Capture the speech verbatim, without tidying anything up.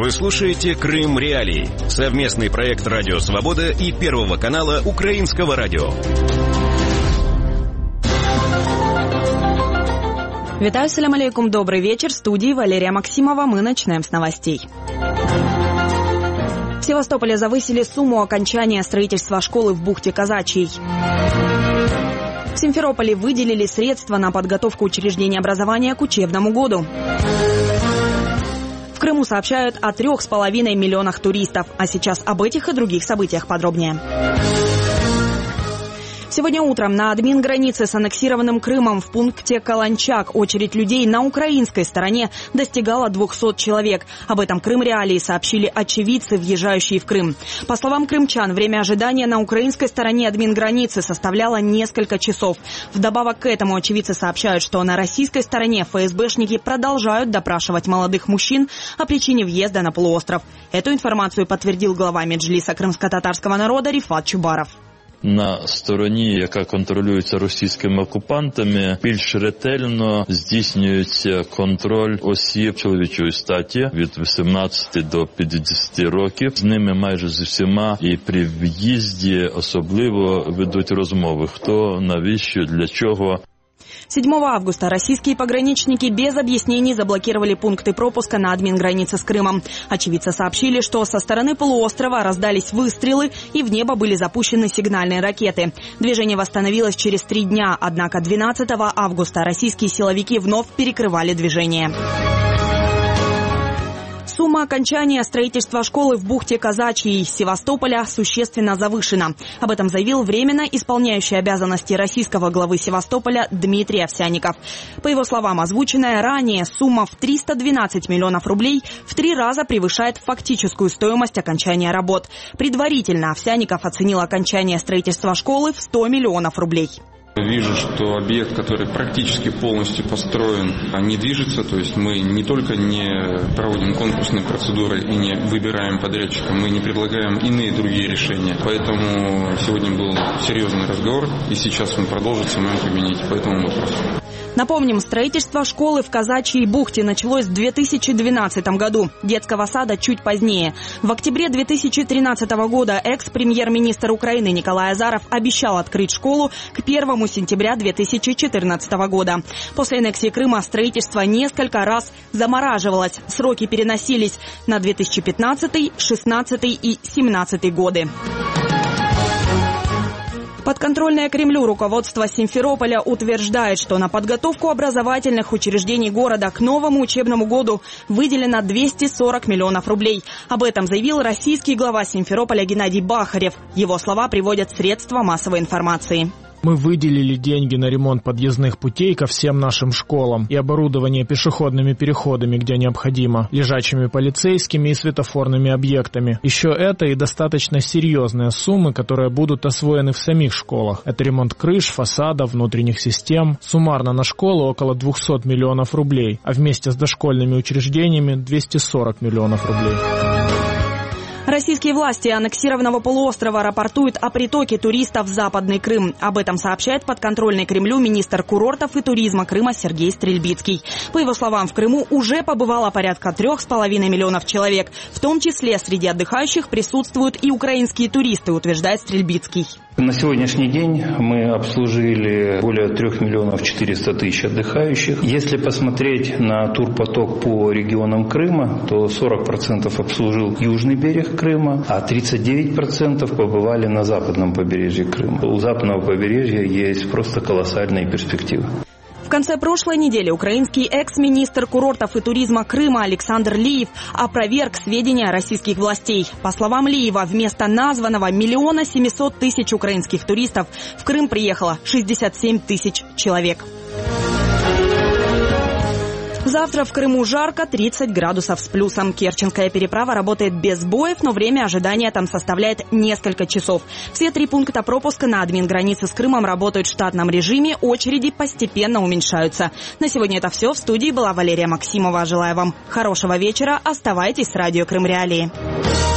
Вы слушаете «Крым Реалии» – совместный проект «Радио Свобода» и Первого канала Украинского радио. Витаю, салям алейкум, добрый вечер. В студии Валерия Максимова. Мы начинаем с новостей. В Севастополе завысили сумму окончания строительства школы в бухте Казачьей. В Симферополе выделили средства на подготовку учреждений образования к учебному году. В Крыму сообщают о трех с половиной миллионах туристов. А сейчас об этих и других событиях подробнее. Сегодня утром на админгранице с аннексированным Крымом в пункте Каланчак очередь людей на украинской стороне достигала двухсот человек. Об этом «Крым Реалии» сообщили очевидцы, въезжающие в Крым. По словам крымчан, время ожидания на украинской стороне админграницы составляло несколько часов. Вдобавок к этому очевидцы сообщают, что на российской стороне эф эс бэшники продолжают допрашивать молодых мужчин о причине въезда на полуостров. Эту информацию подтвердил глава Меджлиса крымско-татарского народа Рифат Чубаров. На стороні, яка контролюється російськими окупантами, більш ретельно здійснюється контроль осіб чоловічої статі від вісімнадцяти до п'ятдесяти років. З ними майже з усіма і при в'їзді особливо ведуть розмови. Хто, навіщо, для чого. седьмого августа российские пограничники без объяснений заблокировали пункты пропуска на админгранице с Крымом. Очевидцы сообщили, что со стороны полуострова раздались выстрелы и в небо были запущены сигнальные ракеты. Движение восстановилось через три дня, однако двенадцатого августа российские силовики вновь перекрывали движение. Сумма окончания строительства школы в бухте Казачьей Севастополя существенно завышена. Об этом заявил временно исполняющий обязанности российского главы Севастополя Дмитрий Овсянников. По его словам, озвученная ранее сумма в триста двенадцать миллионов рублей в три раза превышает фактическую стоимость окончания работ. Предварительно Овсянников оценил окончание строительства школы в сто миллионов рублей. Вижу, что объект, который практически полностью построен, не движется. То есть мы не только не проводим конкурсные процедуры и не выбираем подрядчика, мы не предлагаем иные другие решения. Поэтому сегодня был серьезный разговор, и сейчас он продолжится в моем кабинете по этому вопросу. Напомним, строительство школы в Казачьей бухте началось в две тысячи двенадцатом году, детского сада чуть позднее. В октябре две тысячи тринадцатого года экс-премьер-министр Украины Николай Азаров обещал открыть школу к первому сентября две тысячи четырнадцатого года. После аннексии Крыма строительство несколько раз замораживалось, сроки переносились на две тысячи пятнадцатый, шестнадцатый и семнадцатый годы. Подконтрольное Кремлю руководство Симферополя утверждает, что на подготовку образовательных учреждений города к новому учебному году выделено двести сорок миллионов рублей. Об этом заявил российский глава Симферополя Геннадий Бахарев. Его слова приводят средства массовой информации. Мы выделили деньги на ремонт подъездных путей ко всем нашим школам и оборудование пешеходными переходами, где необходимо, лежачими полицейскими и светофорными объектами. Еще это и достаточно серьезные суммы, которые будут освоены в самих школах. Это ремонт крыш, фасадов, внутренних систем. Суммарно на школу около двухсот миллионов рублей, а вместе с дошкольными учреждениями двести сорок миллионов рублей. Российские власти аннексированного полуострова рапортуют о притоке туристов в Западный Крым. Об этом сообщает подконтрольный Кремлю министр курортов и туризма Крыма Сергей Стрельбицкий. По его словам, в Крыму уже побывало порядка трех с половиной миллионов человек. В том числе среди отдыхающих присутствуют и украинские туристы, утверждает Стрельбицкий. На сегодняшний день мы обслужили более трех миллионов четырёхсот тысяч отдыхающих. Если посмотреть на турпоток по регионам Крыма, то сорок процентов обслужил южный берег Крыма, а тридцать девять процентов побывали на западном побережье Крыма. У западного побережья есть просто колоссальные перспективы. В конце прошлой недели украинский экс-министр курортов и туризма Крыма Александр Лиев опроверг сведения российских властей. По словам Лиева, вместо названного миллиона семисот тысяч украинских туристов в Крым приехало шестьдесят семь тысяч человек. Завтра в Крыму жарко, тридцать градусов с плюсом. Керченская переправа работает без сбоев, но время ожидания там составляет несколько часов. Все три пункта пропуска на админгранице с Крымом работают в штатном режиме, очереди постепенно уменьшаются. На сегодня это все. В студии была Валерия Максимова. Желаю вам хорошего вечера. Оставайтесь с радио Крым Реалии.